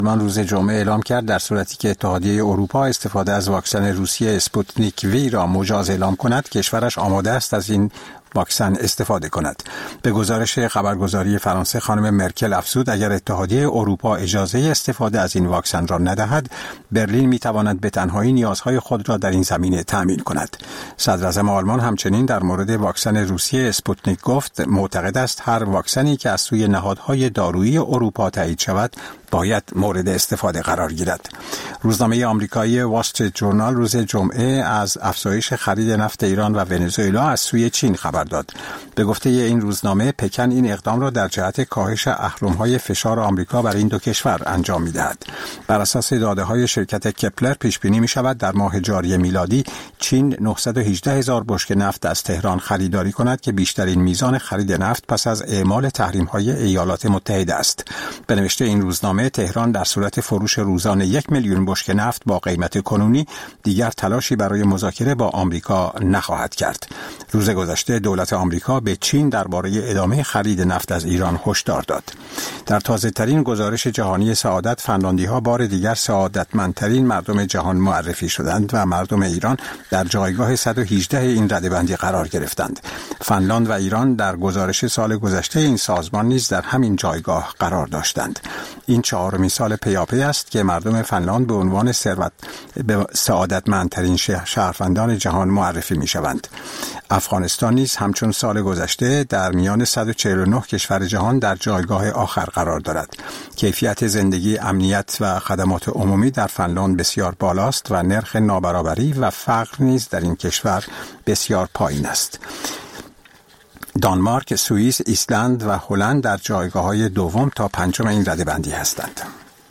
آلمان روز جمعه اعلام کرد در صورتی که اتحادیه اروپا استفاده از واکسن روسیه اسپوتنیک وی را مجاز اعلام کند، کشورش آماده است از این واکسن استفاده کند. به گزارش خبرگزاری فرانسه خانم مرکل افزود اگر اتحادیه اروپا اجازه استفاده از این واکسن را ندهد، برلین میتواند به تنهایی نیازهای خود را در این زمینه تامین کند. صدر اعظم آلمان همچنین در مورد واکسن روسیه اسپوتنیک گفت معتقد است هر واکسنی که از سوی نهادهای دارویی اروپا تایید شود باید مورد استفاده قرار گیرد. روزنامه آمریکایی وال استریت ژورنال روز جمعه از افزایش خرید نفت ایران و ونزوئلا از سوی چین خبر داد. به گفته این روزنامه، پکن این اقدام را در جهت کاهش اهرم‌های فشار آمریکا بر این دو کشور انجام می‌دهد. بر اساس داده‌های شرکت کپلر پیش بینی می‌شود در ماه جاری میلادی چین 918,000 بشکه نفت از تهران خریداری کند که بیشترین میزان خرید نفت پس از اعمال تحریم‌های ایالات متحده است. به نوشته این روزنامه، تهران در صورت فروش روزانه 1 میلیون بشکه نفت با قیمت کنونی دیگر تلاشی برای مذاکره با آمریکا نخواهد کرد. روز گذشته دولت آمریکا به چین درباره ادامه خرید نفت از ایران هشدار داد. در تازه‌ترین گزارش جهانی سعادت، فنلاندی‌ها بار دیگر سعادتمندترین مردم جهان معرفی شدند و مردم ایران در جایگاه 118 این رده‌بندی قرار گرفتند. فنلاند و ایران در گزارش سال گذشته این سازمان نیز در همین جایگاه قرار داشتند. این 4مین سال پیاپی است که مردم فنلاند به عنوان سعادتمندترین شهروندان جهان معرفی می‌شوند. افغانستان نیز همچون سال گذشته در میان 149 کشور جهان در جایگاه آخر قرار دارد. کیفیت زندگی، امنیت و خدمات عمومی در فنلاند بسیار بالاست و نرخ نابرابری و فقر نیز در این کشور بسیار پایین است. دانمارک، سوئیس، ایسلند و هلند در جایگاه‌های دوم تا پنجم این رده‌بندی هستند.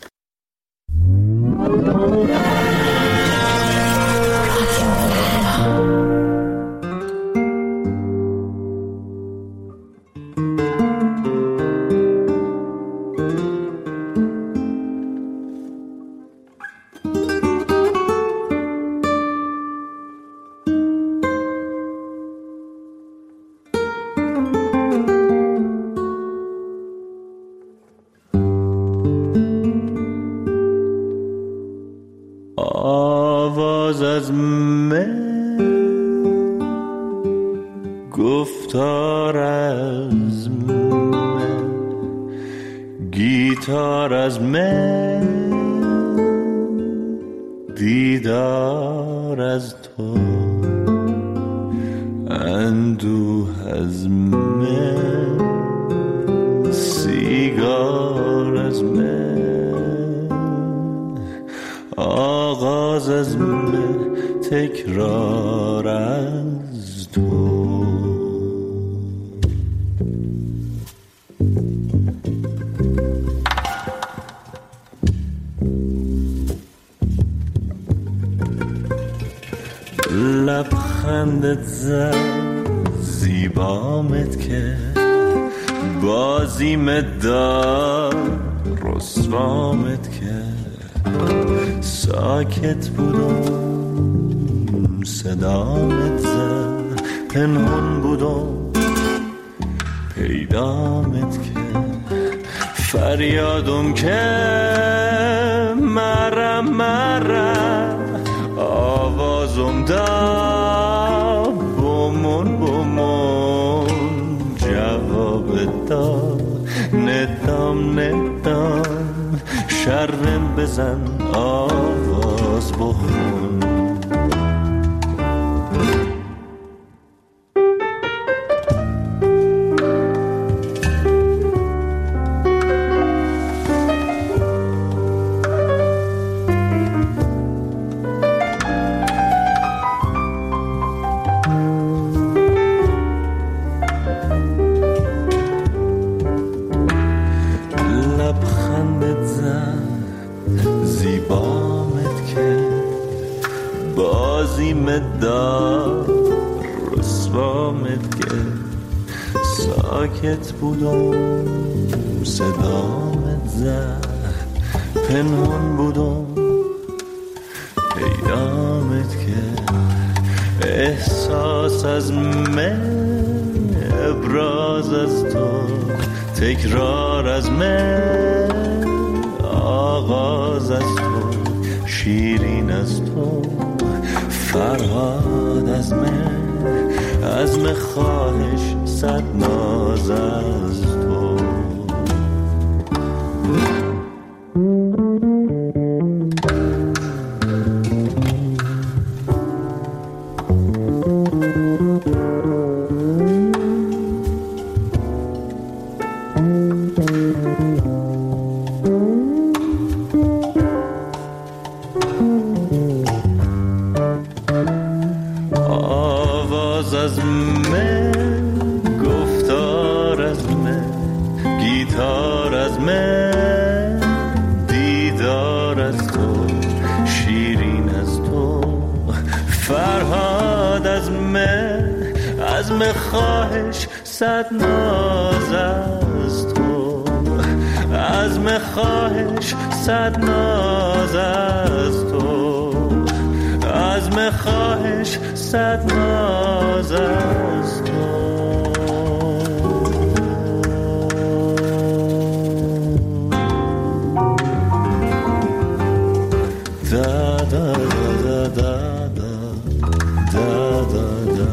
آواز از من، گفتار از من، گیتار از من، دیدار از تو، اندوه از من، سیگار از من، آغاز از من، تکرار از تو. لبخندت زد، زیبامت که بازیمت داد، رسوامت که ساکت بودم، صدامت زد، پنهون بودم، پیدامت که فریادم که مرم مرم، آوازم دا بمون جواب دا، ندام شرم بزن، آواز بخون. ساکت بودم، صدامت زد، پنهون بودم، پیدامت که احساس از من، ابراز از تو، تکرار از من، آغاز از تو، شیرین از تو، فرهاد از مه خواهش صد ناز از تو. آواز از مه، گفتار از مه، گیتار از مه، دیدار از تو، شیرین از تو، فرهاد از مه خواهش صد ناز از تو، از مه خواهش صد ناز از تو، از مه خواهش صد ناز از تو. دا دا دا دا دا دا دا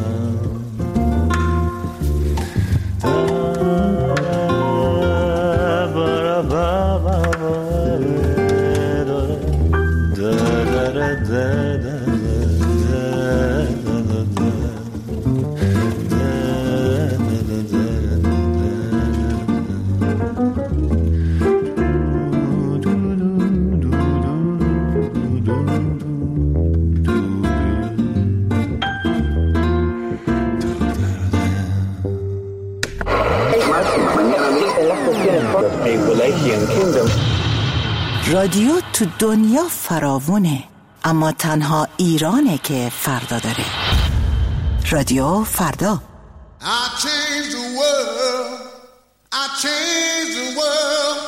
رادیو تو دنیا فراوونه، اما تنها ایرانه که فردا داره. رادیو فردا. I changed the world. I changed the world.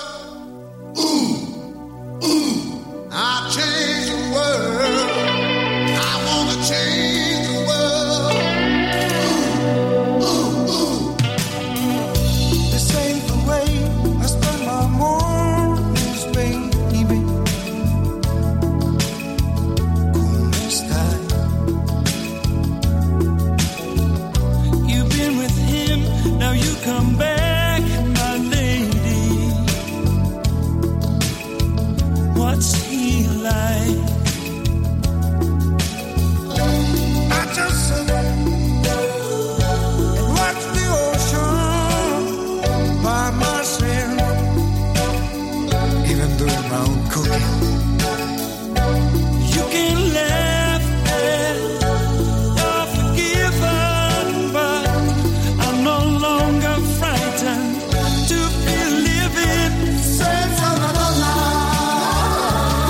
Ooh, ooh. I changed the world. I want to change the world. Ooh, ooh, ooh. This ain't the way I spend my mornings, baby. ¿Cómo estás? You've been with him, now you come back, my lady. What's he like? I just sit and watch the ocean by myself, even doing my own cooking. You can laugh or forgiven, but I'm no longer frightened to be living. Say,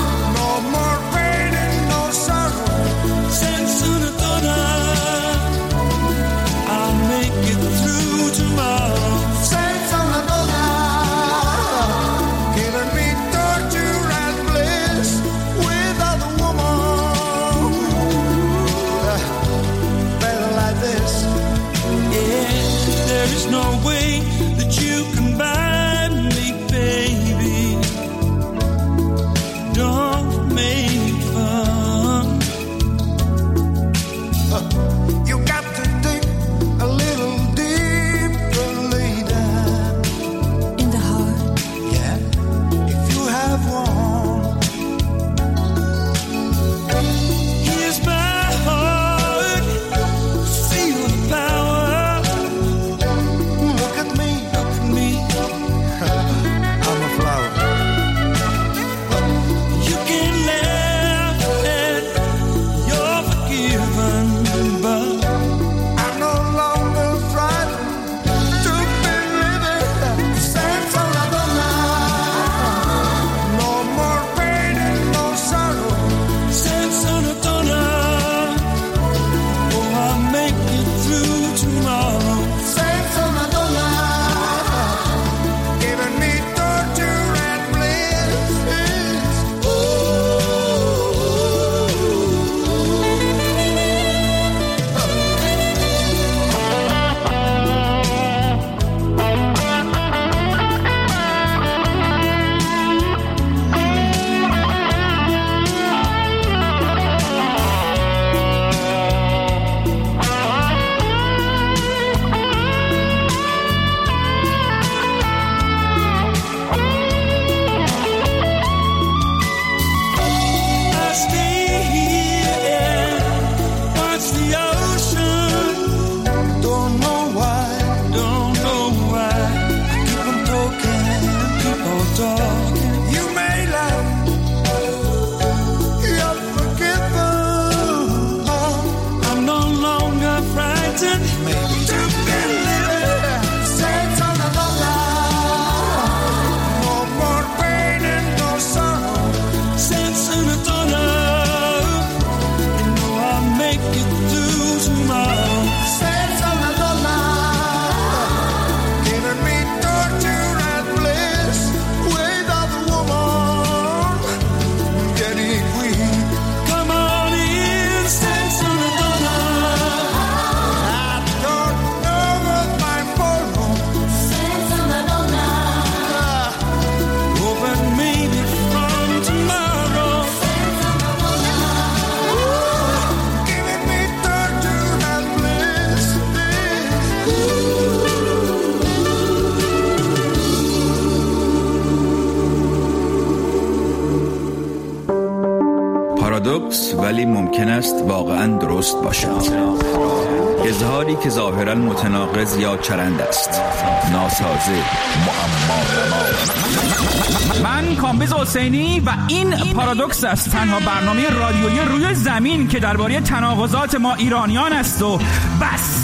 پارادوکس ولی ممکن است واقعاً درست باشد. اظهاری که ظاهراً متناقض یا چرند است، ناسازه، معما. من کامبیز حسینی و این پارادوکس است، تنها برنامه رادیویی روی زمین که درباره تناقضات ما ایرانیان است و بس.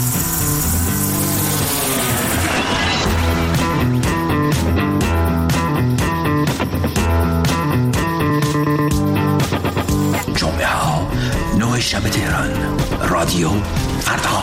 جمعه ها 9 شب تهران، رادیو فردا.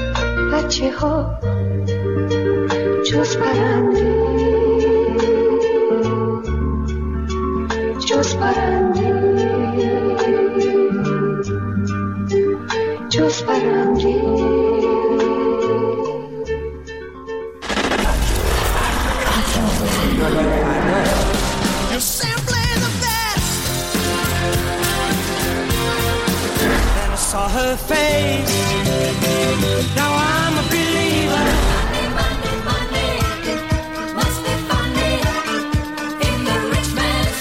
جز پرنده جز پرنده جز پرنده You're simply the best. Then I saw her face. Now I'm a believer. Money, money, it must be funny in the rich man's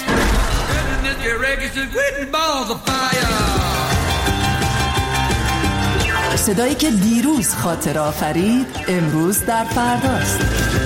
balls of fire. صدایی که دیروز خاطره آفرید امروز در فرداست.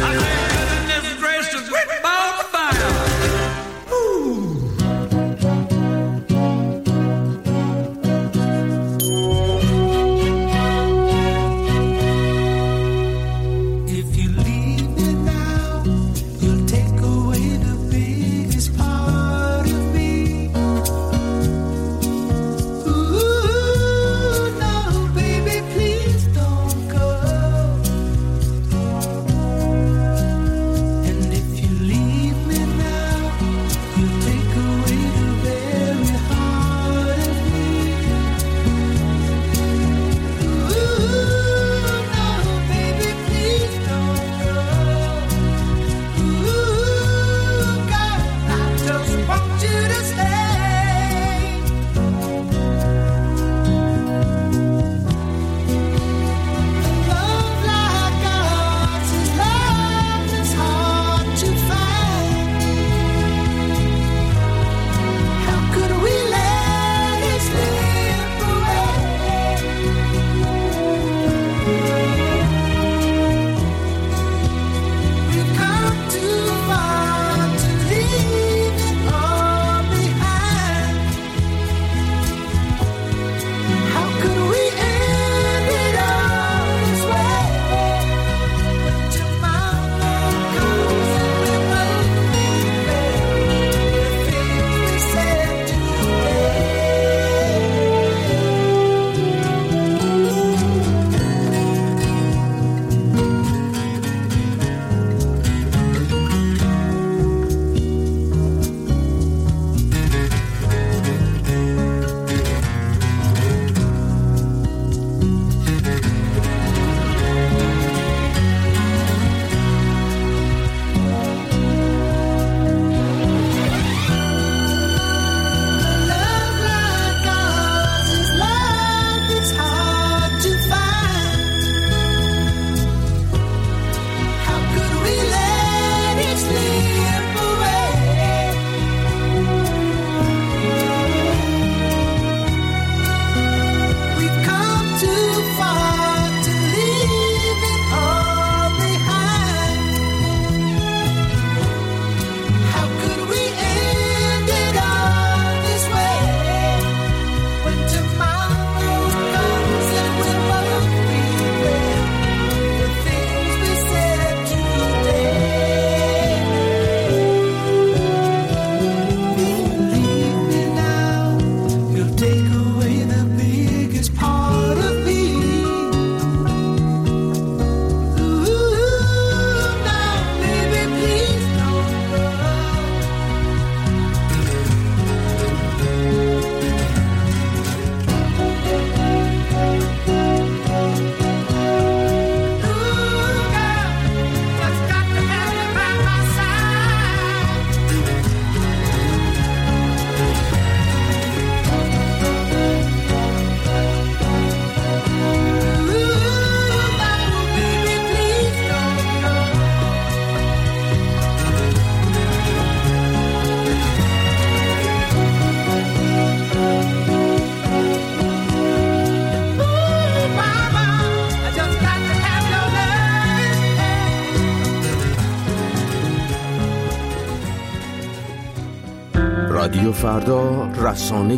رادیو فردا، رسانه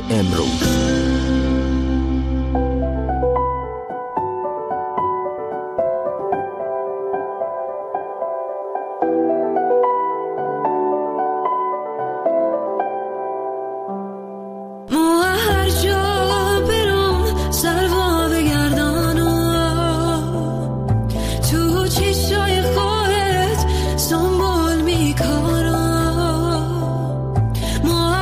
امروز. more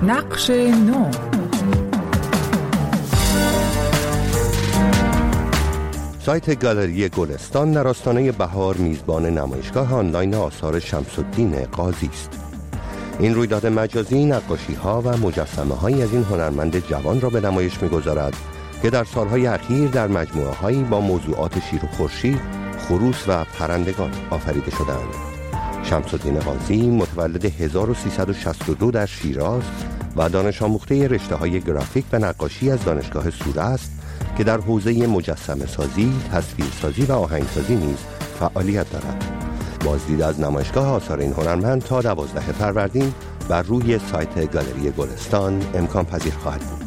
نقش نو. سایت گالری گلستان در آستانه بهار میزبان نمایشگاه آنلاین آثار شمس‌الدین قاضی است. این رویداد مجازی نقاشی‌ها و مجسمه‌هایی از این هنرمند جوان را به نمایش می‌گذارد که در سالهای اخیر در مجموعه‌هایی با موضوعات شیر و خورشید، خروس و پرندگان آفریده شدند. شمس‌الدین قاضی متولد 1362 در شیراز و دانش آموخته رشته‌های گرافیک و نقاشی از دانشگاه سوره است که در حوزه مجسمه سازی، تصویر سازی و آهنگسازی نیز فعالیت دارد. بازدید از نمایشگاه آثار این هنرمند تا 12 فروردین بر روی سایت گالری گلستان امکان پذیر خواهد بود.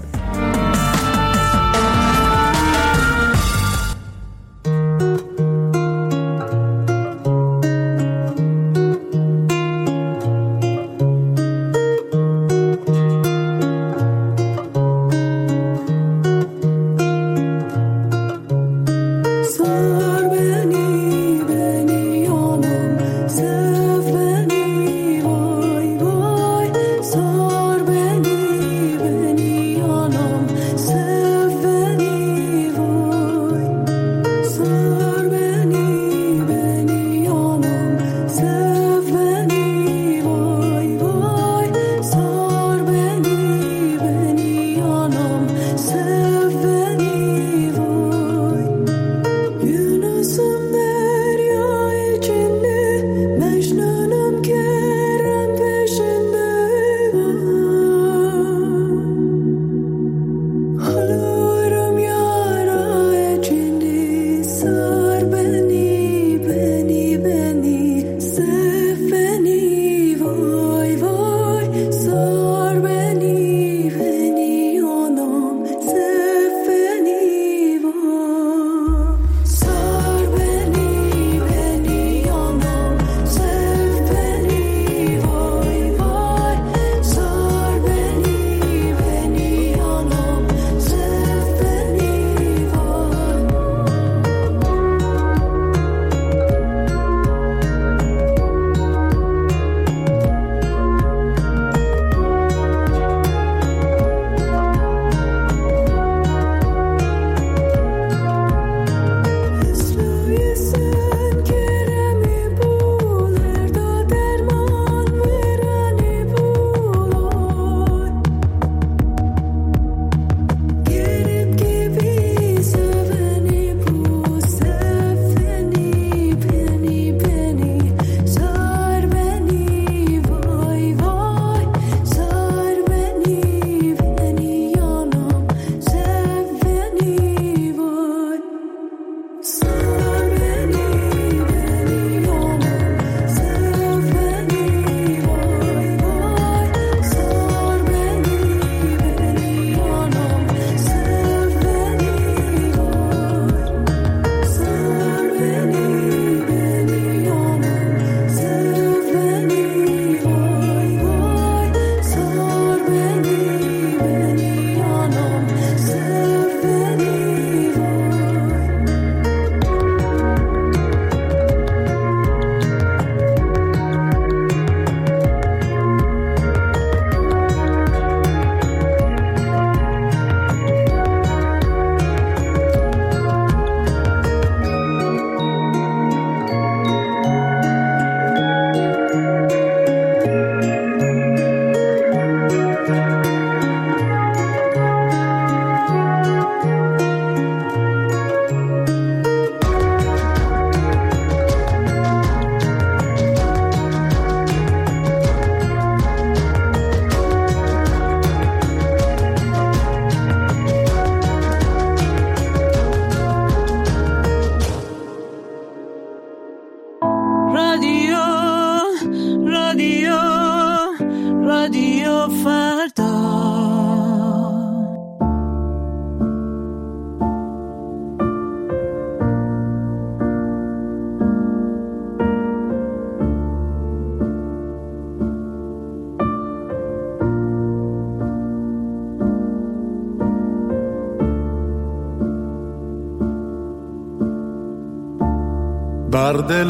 بر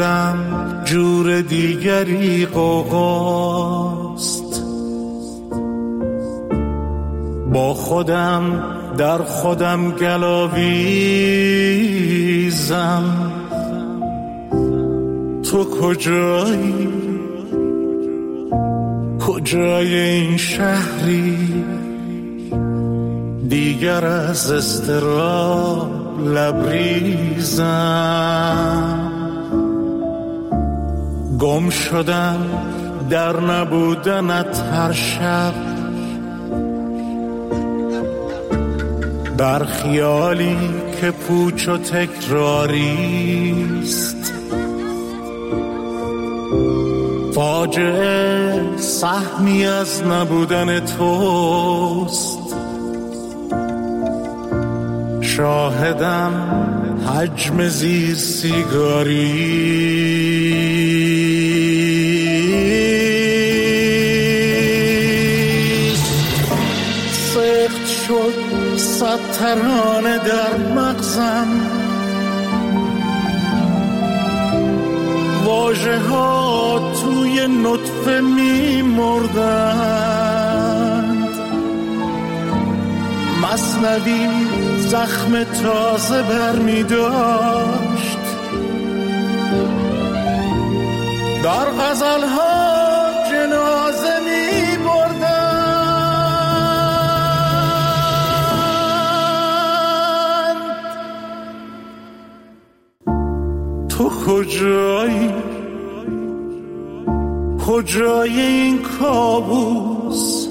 دلم جور دیگری قوقاست، خودم در خودم گلاویزم، تو کجایی؟ کجای این شهری؟ دیگر از اضطراب لبریزم، گم شدم در نبودنت هر شب، بر خیالی که پوچ و تکراریست. فاجعه سهمی از نبودن توست، شاهدم حجم زیر سیگاریست. سخت شد صد ترانه در مغزم، واژه ها توی نطفه می مردند، مثنوی زخم تازه بر می داشت، در غزل ها جنازه می بردند. تو کجایی؟ کجای این کابوس؟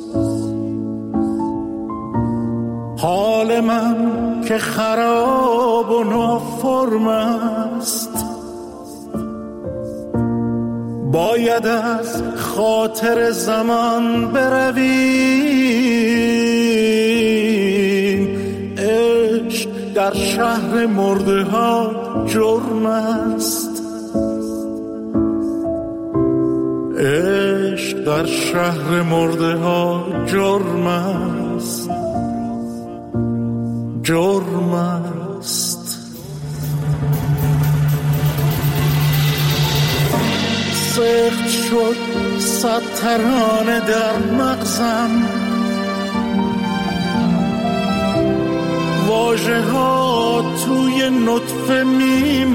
حال من که خراب و نافرم است، باید از خاطر زمان برویم. عشق در شهر مرده ها جرم است، عشق در شهر مرده ها جرم است، جرم است. سخت شد صد ترانه در مغزم، واژه ها توی نطفه می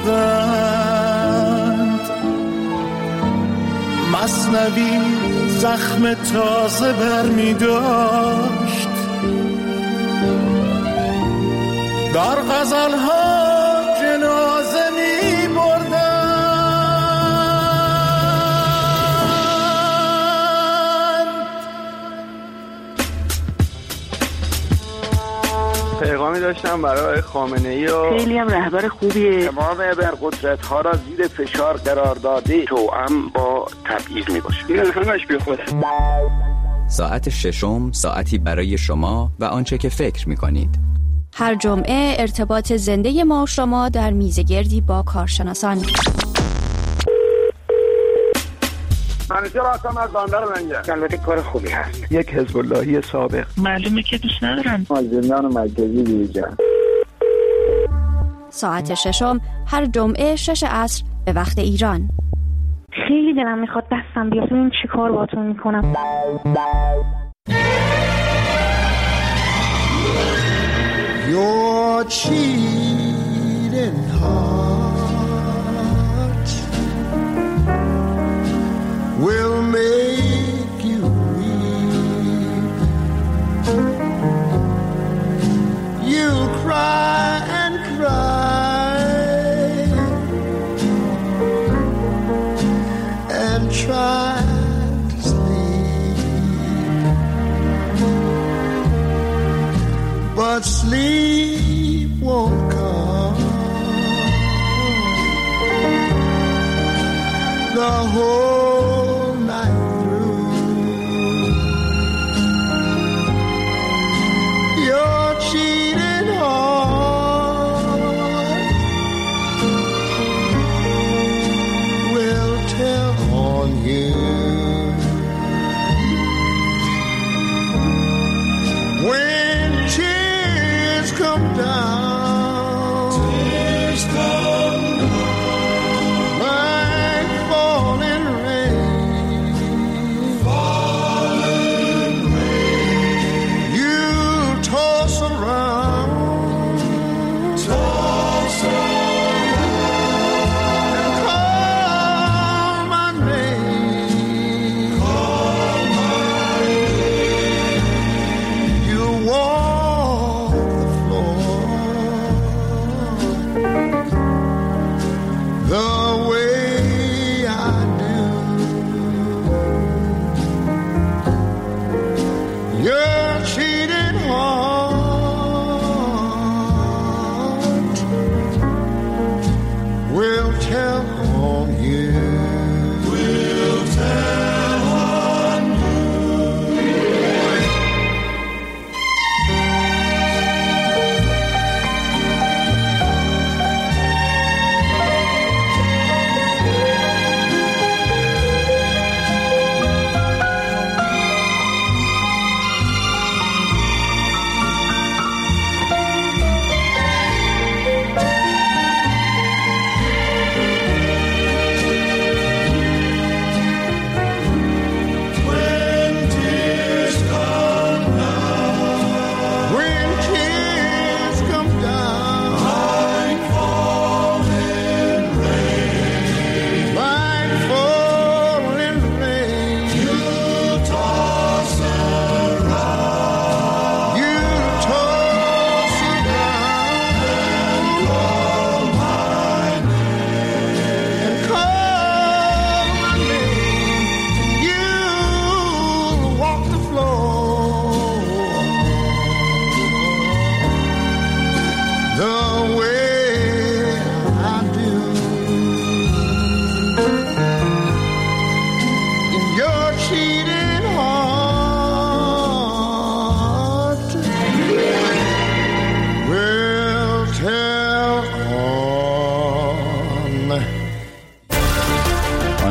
مردند، مثنوی زخم تازه بر می داشت، در غزل ها جنازه می بردند. پیغامی داشتم برای خامنه‌ای و خیلی هم رهبر خوبیه. تمام ابرقدرت ها را زیر فشار قرار داده، توأم با تبعیض می باشه. این همش بی خوده. ساعت ششم، ساعتی برای شما و آنچه که فکر می کنید. هر جمعه ارتباط زنده ما و شما در میزگردی با کارشناسان. منیجر آسام از باندر منگه. البته کار خوبی هست. یک حزب اللهی سابق. معلومه که دوست ندارن. از زندان مرکزی بیرون. ساعت ششم هر جمعه 6 عصر به وقت ایران. خیلی دلم میخواد دستم بیاد ببینم چی کار باهاتون میکنم. Your cheating heart will make you weep. You'll cry and cry and try to sleep, but sleep won't come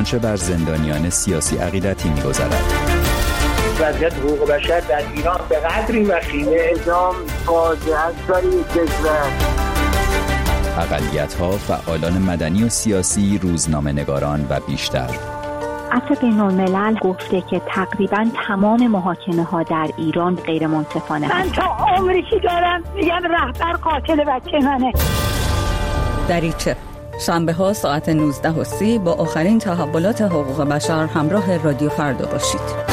آنچه بر زندانیان سیاسی عقیدتی می‌گذرد. وضعیت حقوق بشر در ایران به قدری وخیمه، اعدام فاجعه است برای کشور. اقلیت‌ها، فعالان مدنی و سیاسی، روزنامه‌نگاران و بیشتر. عفو بین‌الملل گفته که تقریباً تمام محاکمه‌ها در ایران غیر منصفانه من تا عمری که دارم میگم رهبر قاتل بچه منه. دریچه شنبه ها ساعت 19:30 با آخرین تحولات حقوق بشر همراه رادیو فردا باشید.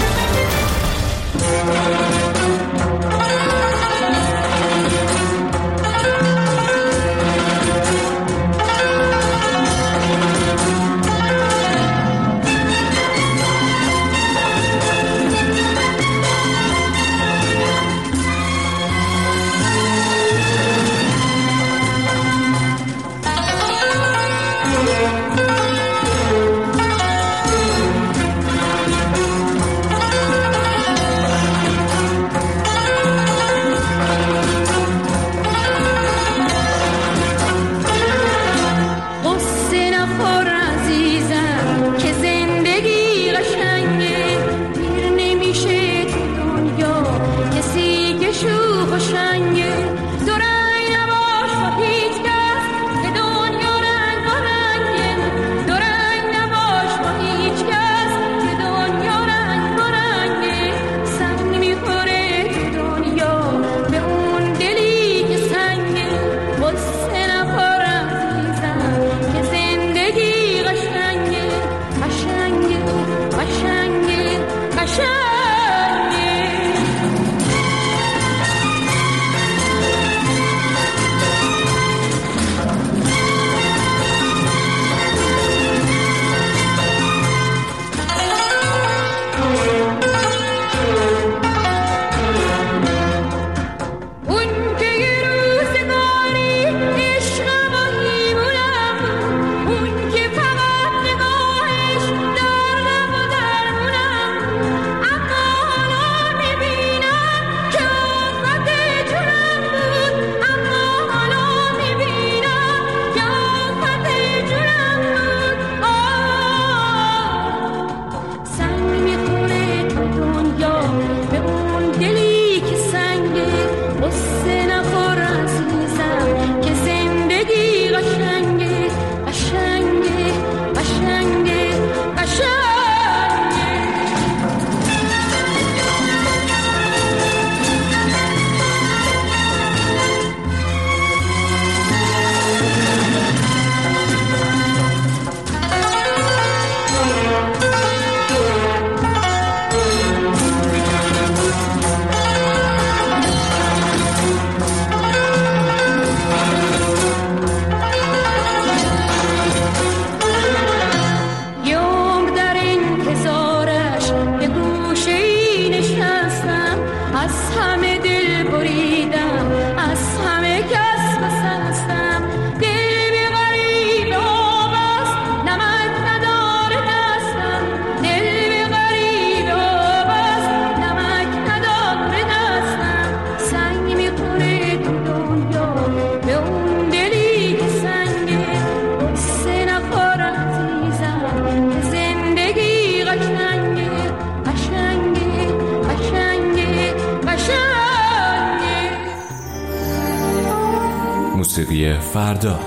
موسیقی فردا.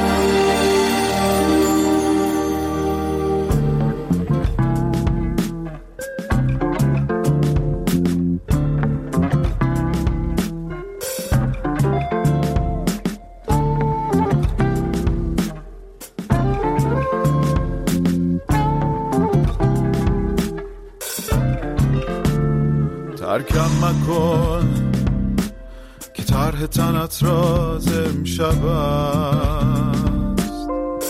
ترکم مکن که طرح تنت راز امشب است،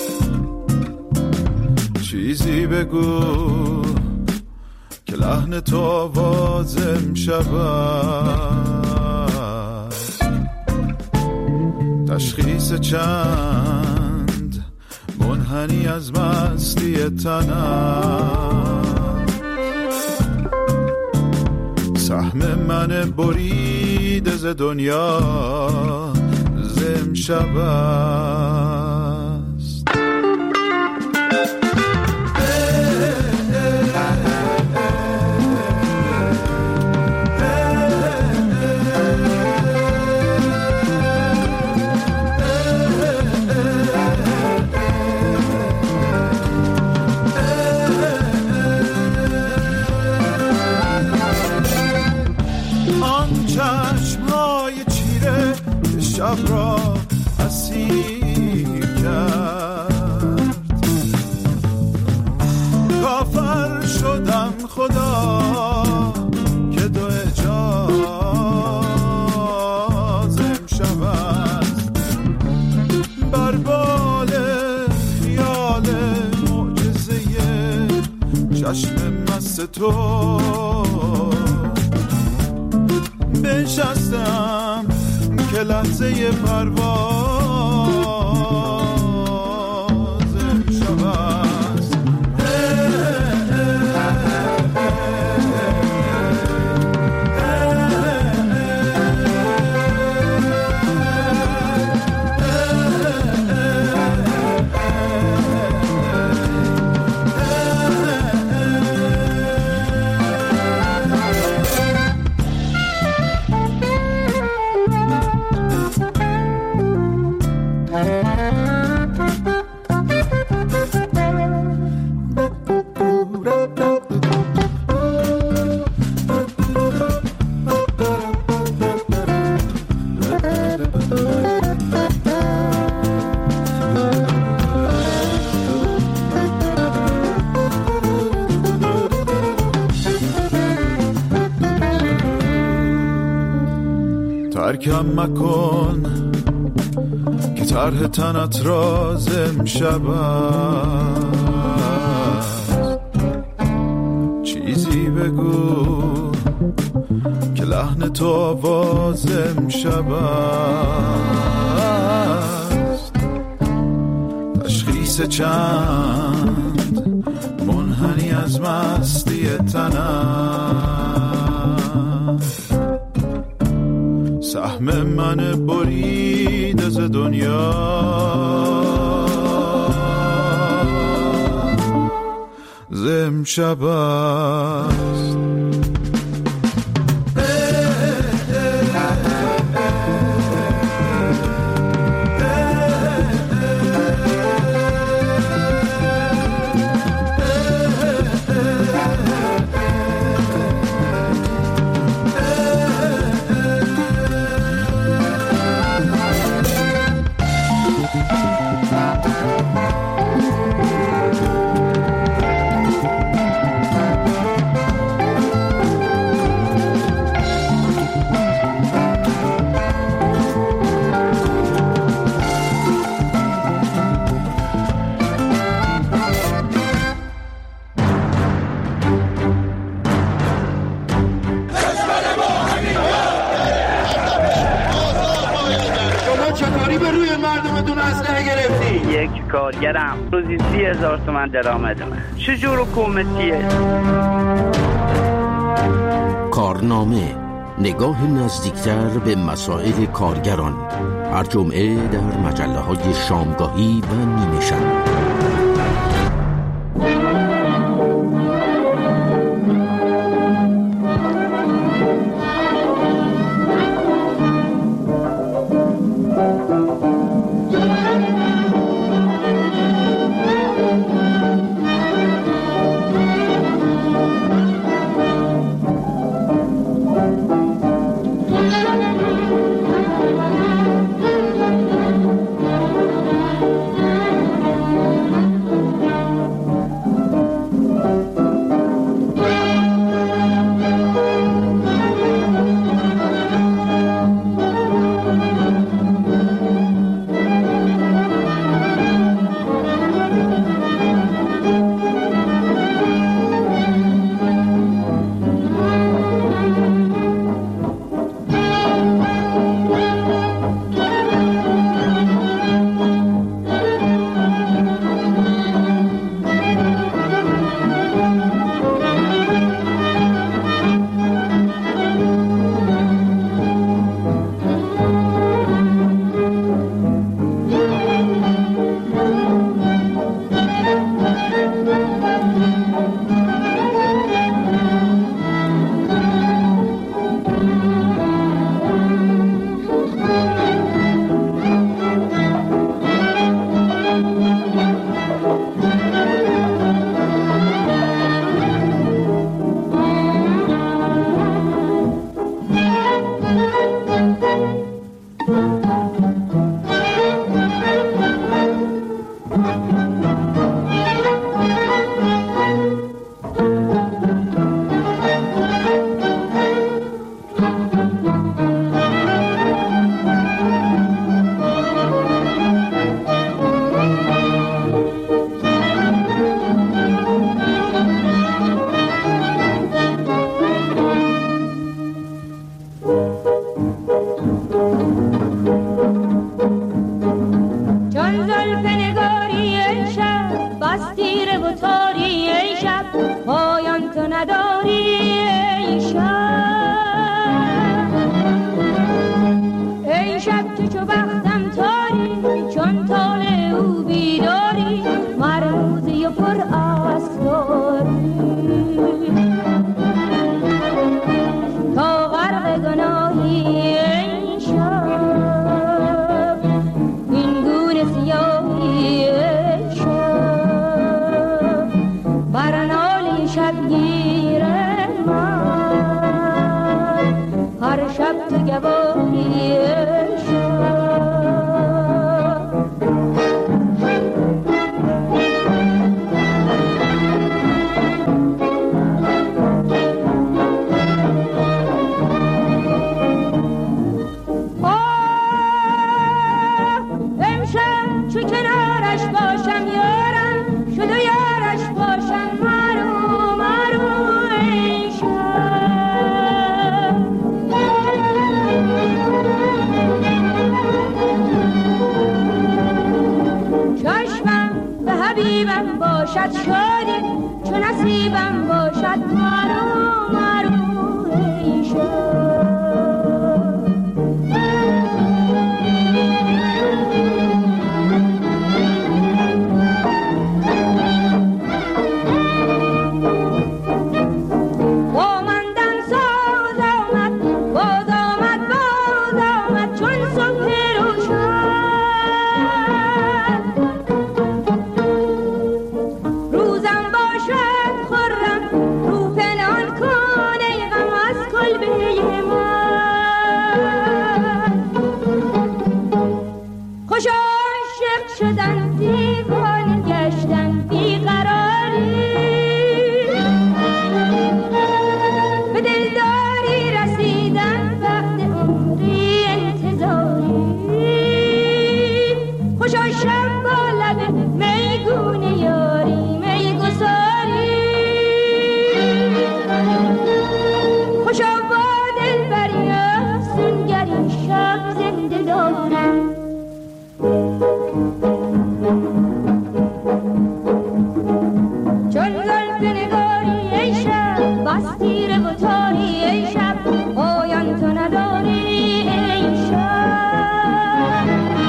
چیزی بگو که لحن تو آواز امشب است، تشخیص چند منحنی از مستی تنم، سهم من برید ز دنیا ز امشب است. شب را اسیر کرد. کافر شدم خدا که دو اجاز امشب است، بر بال خیال معجزه چشم مست تو بنشستم که لحظه پرواز امشب است. ترکم مکن که طرح تنت راز امشب است، چیزی بگو که لحن تو آواز امشب است. تشخیص چند منحنی از مستی تنم، سهم من برید از دنیا ز امشب است. کارگرم روزی 30,000 تومان درآمدمه. چجور حکومتیه؟ کارنامه، نگاه نزدیکتر به مسائل کارگران، هر جمعه در مجله‌های شامگاهی و نیمه شب. تیره و تاری ای شب پایان تو نداری ای شب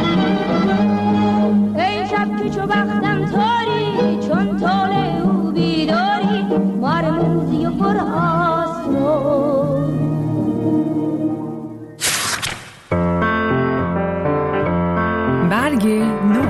ای شب که چو بختم تاری چون طالع او بیداری مار موزی و پرهاست رو برگ نو.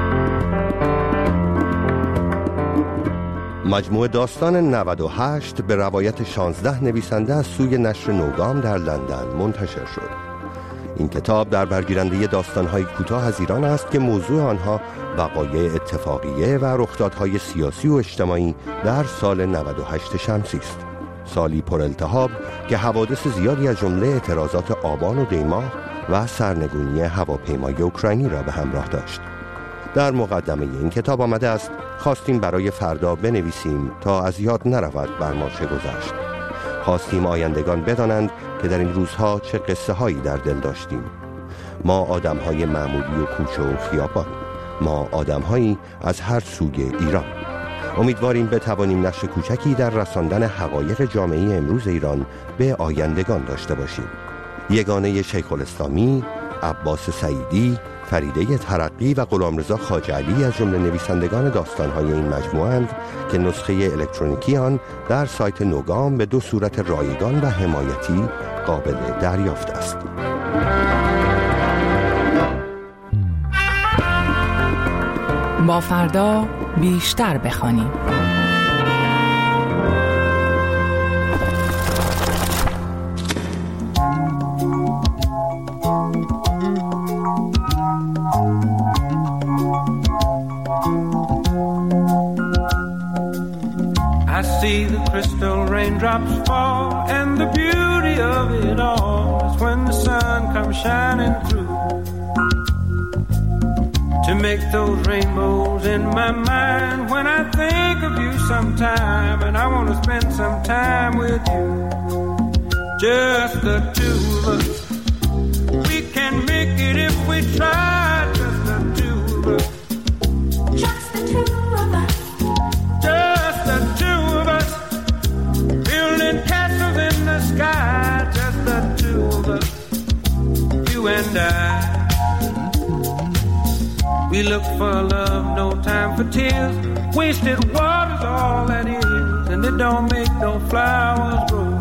مجموعه داستان 98 به روایت 16 نویسنده از سوی نشر نوگام در لندن منتشر شد. این کتاب در برگیرنده داستان‌های کوتاه از ایران است که موضوع آنها وقایع اتفاقیه و رخدادهای سیاسی و اجتماعی در سال 98 شمسی است. سالی پر التهاب که حوادث زیادی از جمله اعتراضات آبان و دیماه و سرنگونی هواپیمای اوکراینی را به همراه داشت. در مقدمه این کتاب آمده است خواستیم برای فردا بنویسیم تا از یاد نرود بر ما چه گذشت. خواستیم آیندگان بدانند که در این روزها چه قصه هایی در دل داشتیم. ما آدمهای معمولی و کوچه و خیابان، ما آدمهایی از هر سوی ایران. امیدواریم بتوانیم نقش کوچکی در رساندن حقایق جامعه امروز ایران به آیندگان داشته باشیم. یگانه شیخ الاسلامی، عباس سعیدی، فریده ترقی و غلامرضا خواجه علی از جمله نویسندگان داستان‌های این مجموعه‌اند که نسخه الکترونیکی آن در سایت نوگام به 2 صورت رایگان و حمایتی قابل دریافت است. با فردا بیشتر بخوانیم. I see the crystal raindrops fall, and the beauty of it all is when the sun comes shining through to make those rainbows in my mind. When I think of you sometime, and I want to spend some time with you, just the two of us. We can make it if we try, just the two of us. Just the two of us. Just the two of us. Building castles in the sky, just the two of us. You and I. We look for love, no time for tears. Wasted water's all that is, and it don't make no flowers grow.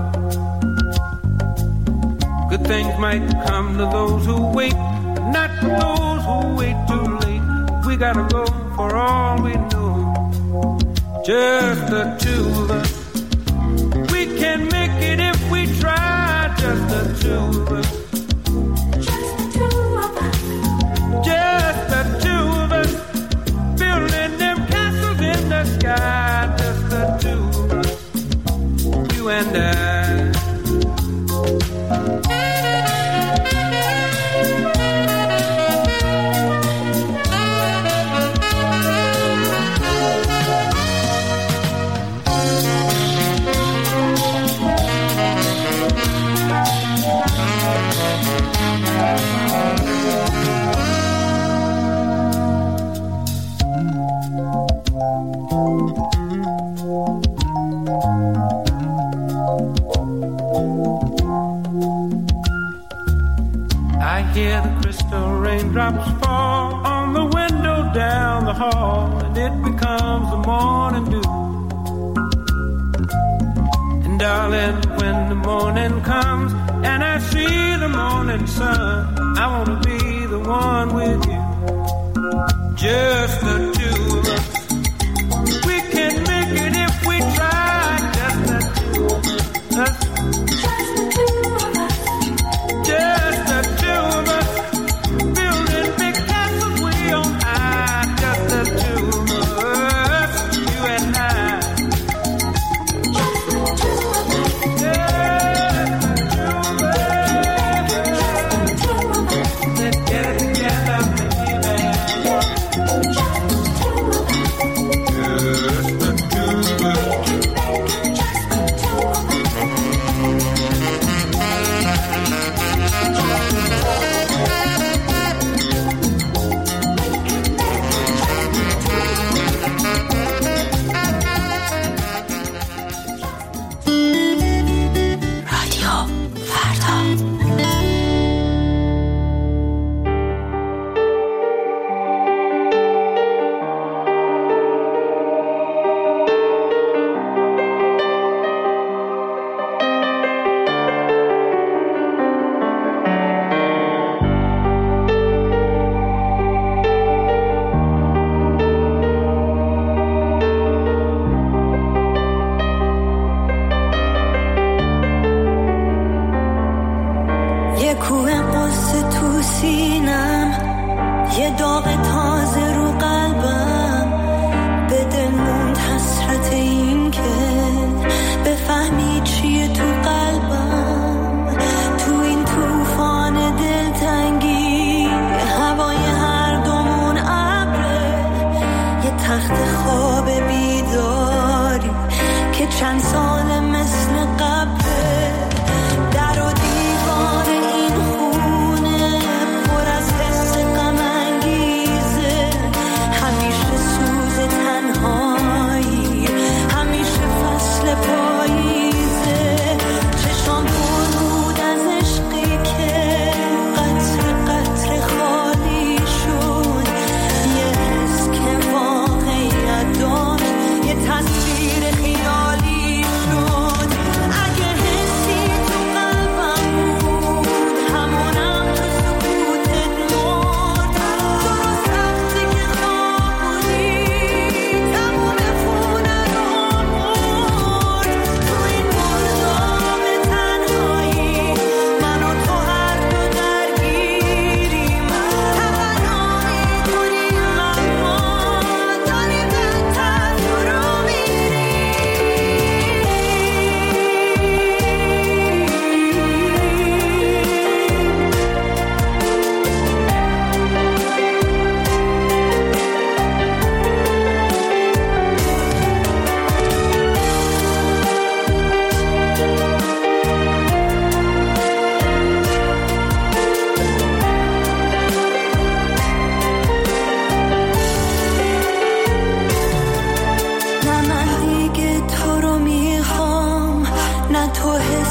Good things might come to those who wait, but not for those who wait too late. We gotta go for all we know. Just the two of us. We can make it if we try, just the two of us. Just the two of us. Just the two of us. Building them castles in the sky, just the two of us. You and I. Hear the crystal raindrops fall on the window down the hall, and it becomes the morning dew. And darling, when the morning comes and I see the morning sun, I want to be the one with you. Just the two of us. We can make it if we try. Just the two of us. Just the two of us. Just the two of us. Building big castles way on high. Just the two of us. You and I. Just the two of us. Just the two of us. Let's get it together, baby. Just the two of us. Just the two of us.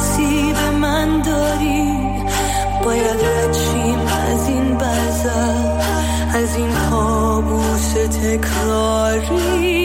نصیب من داری، باید رچیم از این بزر، از این کابوس تکراری.